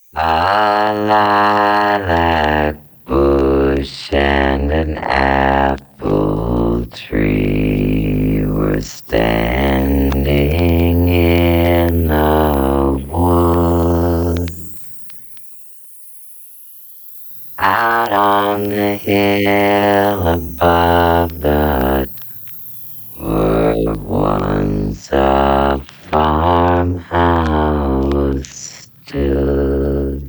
A lilac bush and an apple tree were standing in the wood. Out on the hill above the were once a farmhouse stood.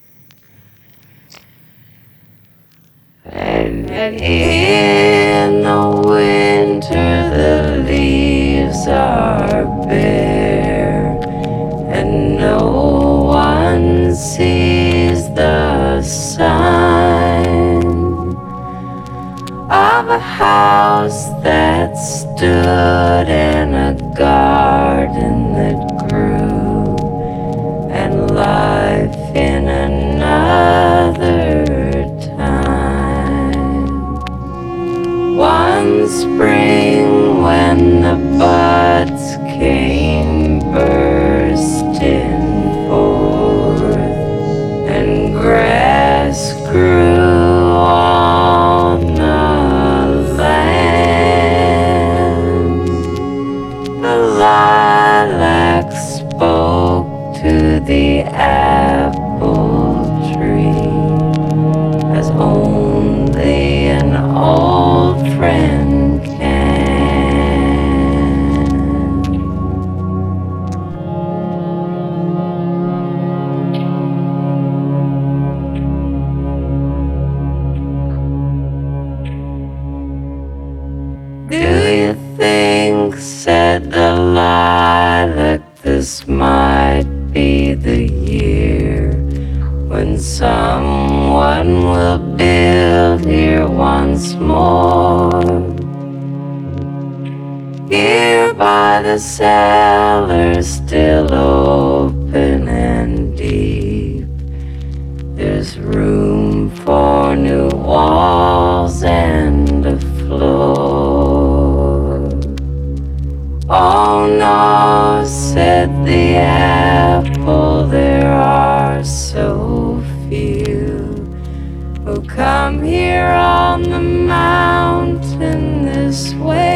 And in the winter the leaves are bare, and no one sees the sign of a house that stood in a garden that grew, and life in another time. One spring when the buds came bursting forth, and grass grew on the land, the lilac spoke to the apple tree as only an old friend can. Do you think, said the lilac, this might be the year when someone will build here once more? Here by the cellar, still open and deep, there's room for new walls and a floor. Oh no, said the apple, there are so few who come here on the mountain this way.